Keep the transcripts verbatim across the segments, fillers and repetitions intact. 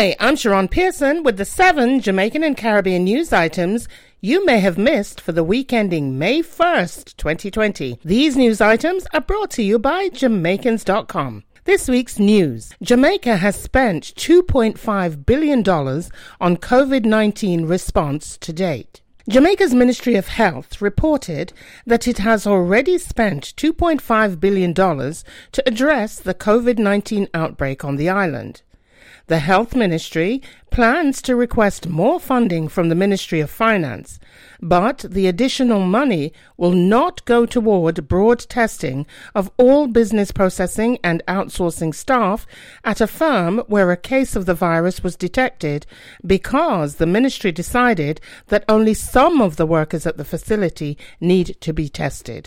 Hi, I'm Sharon Pearson with the seven Jamaican and Caribbean news items you may have missed for the week ending May first, twenty twenty. These news items are brought to you by Jamaicans dot com. This week's news. Jamaica has spent two point five billion dollars on COVID nineteen response to date. Jamaica's Ministry of Health reported that it has already spent two point five billion dollars to address the COVID nineteen outbreak on the island. The Health Ministry plans to request more funding from the Ministry of Finance, but the additional money will not go toward broad testing of all business processing and outsourcing staff at a firm where a case of the virus was detected because the ministry decided that only some of the workers at the facility need to be tested.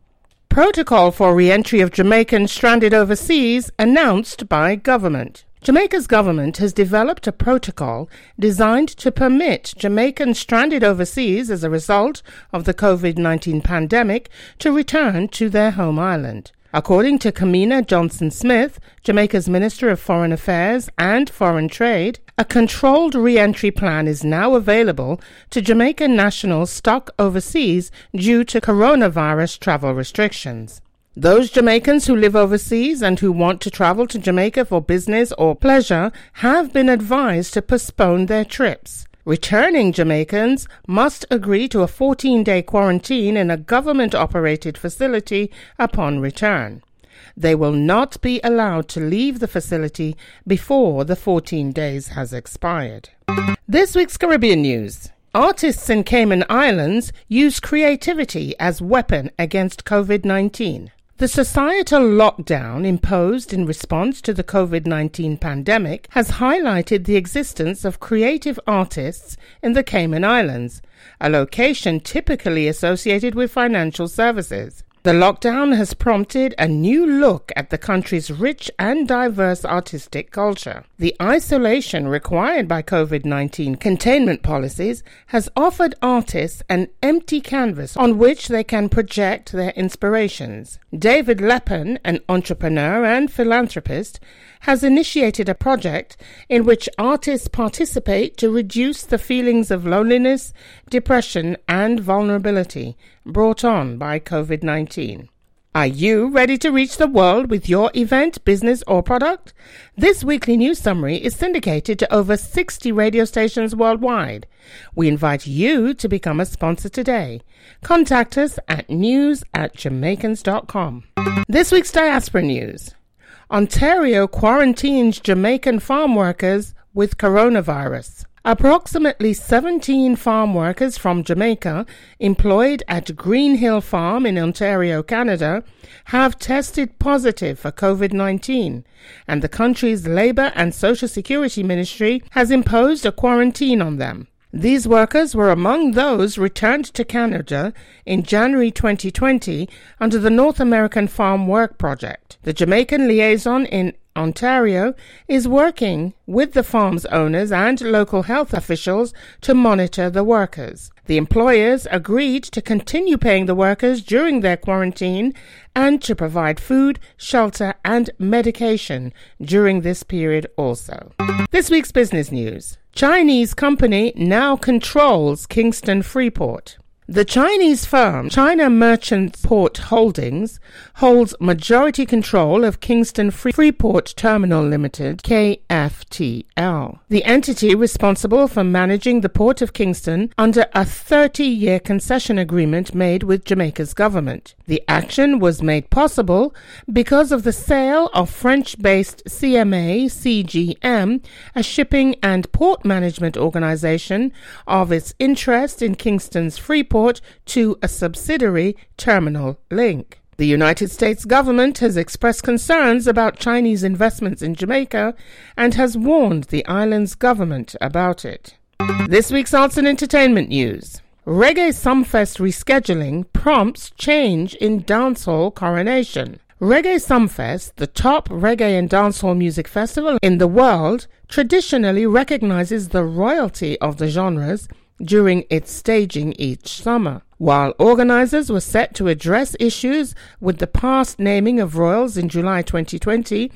Protocol for re-entry of Jamaicans stranded overseas announced by government. Jamaica's government has developed a protocol designed to permit Jamaicans stranded overseas as a result of the COVID nineteen pandemic to return to their home island. According to Kamina Johnson-Smith, Jamaica's Minister of Foreign Affairs and Foreign Trade, a controlled re-entry plan is now available to Jamaican nationals stuck overseas due to coronavirus travel restrictions. Those Jamaicans who live overseas and who want to travel to Jamaica for business or pleasure have been advised to postpone their trips. Returning Jamaicans must agree to a fourteen-day quarantine in a government-operated facility upon return. They will not be allowed to leave the facility before the fourteen days has expired. This week's Caribbean news. Artists in Cayman Islands use creativity as weapon against COVID nineteen. The societal lockdown imposed in response to the COVID nineteen pandemic has highlighted the existence of creative artists in the Cayman Islands, a location typically associated with financial services. The lockdown has prompted a new look at the country's rich and diverse artistic culture. The isolation required by COVID nineteen containment policies has offered artists an empty canvas on which they can project their inspirations. David Leppan, an entrepreneur and philanthropist, has initiated a project in which artists participate to reduce the feelings of loneliness, depression, and vulnerability brought on by COVID nineteen. Are you ready to reach the world with your event, business, or product? This weekly news summary is syndicated to over sixty radio stations worldwide. We invite you to become a sponsor today. Contact us at news at Jamaicans dot com. This week's diaspora news. Ontario quarantines Jamaican farm workers with coronavirus. Approximately seventeen farm workers from Jamaica employed at Green Hill Farm in Ontario, Canada, have tested positive for COVID nineteen, and the country's Labour and Social Security Ministry has imposed a quarantine on them. These workers were among those returned to Canada in January twenty twenty under the North American Farm Work Project. The Jamaican liaison in Ontario is working with the farm's owners and local health officials to monitor the workers. The employers agreed to continue paying the workers during their quarantine and to provide food, shelter, and medication during this period also. This week's business news. Chinese company now controls Kingston Freeport. The Chinese firm China Merchants Port Holdings holds majority control of Kingston Freeport Terminal Limited, K F T L, the entity responsible for managing the Port of Kingston under a thirty-year concession agreement made with Jamaica's government. The action was made possible because of the sale of French-based C M A C G M, a shipping and port management organization, of its interest in Kingston's Freeport to a subsidiary, Terminal Link. The United States government has expressed concerns about Chinese investments in Jamaica and has warned the island's government about it. This week's arts and entertainment news. Reggae Sumfest rescheduling prompts change in dancehall coronation. Reggae Sumfest, the top reggae and dancehall music festival in the world, traditionally recognizes the royalty of the genres during its staging each summer. While organizers were set to address issues with the past naming of royals in July twenty twenty,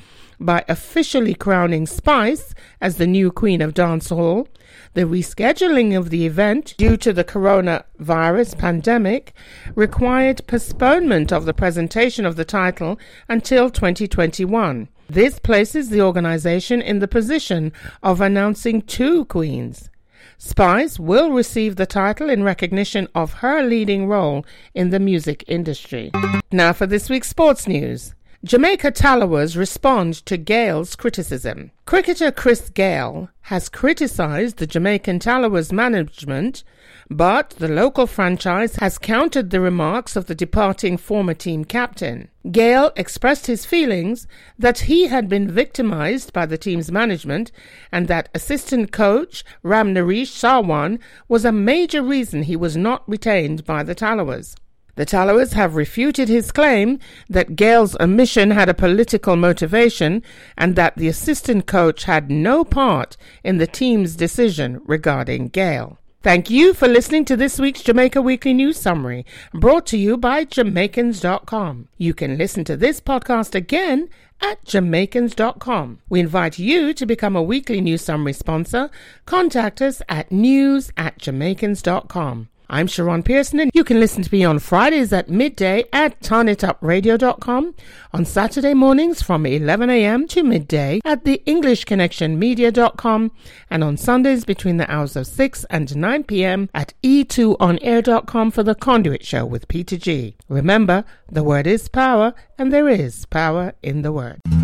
by officially crowning Spice as the new Queen of Dancehall. The rescheduling of the event due to the coronavirus pandemic required postponement of the presentation of the title until twenty twenty-one. This places the organization in the position of announcing two queens. Spice will receive the title in recognition of her leading role in the music industry. Now for this week's sports news. Jamaica Tallawahs respond to Gale's criticism. Cricketer Chris Gale has criticized the Jamaican Tallawahs management, but the local franchise has countered the remarks of the departing former team captain. Gale expressed his feelings that he had been victimized by the team's management and that assistant coach Ram Nareesh Sarwan was a major reason he was not retained by the Tallawahs. The Tallawahs have refuted his claim that Gale's omission had a political motivation and that the assistant coach had no part in the team's decision regarding Gale. Thank you for listening to this week's Jamaica Weekly News Summary, brought to you by Jamaicans dot com. You can listen to this podcast again at Jamaicans dot com. We invite you to become a weekly news summary sponsor. Contact us at news at Jamaicans dot com. I'm Sharon Pearson, and you can listen to me on Fridays at midday at turn it up radio dot com, on Saturday mornings from eleven a.m. to midday at the english connection media dot com, and on Sundays between the hours of six and nine p.m. at e two on air dot com for the Conduit Show with Peter G. Remember, the word is power, and there is power in the word.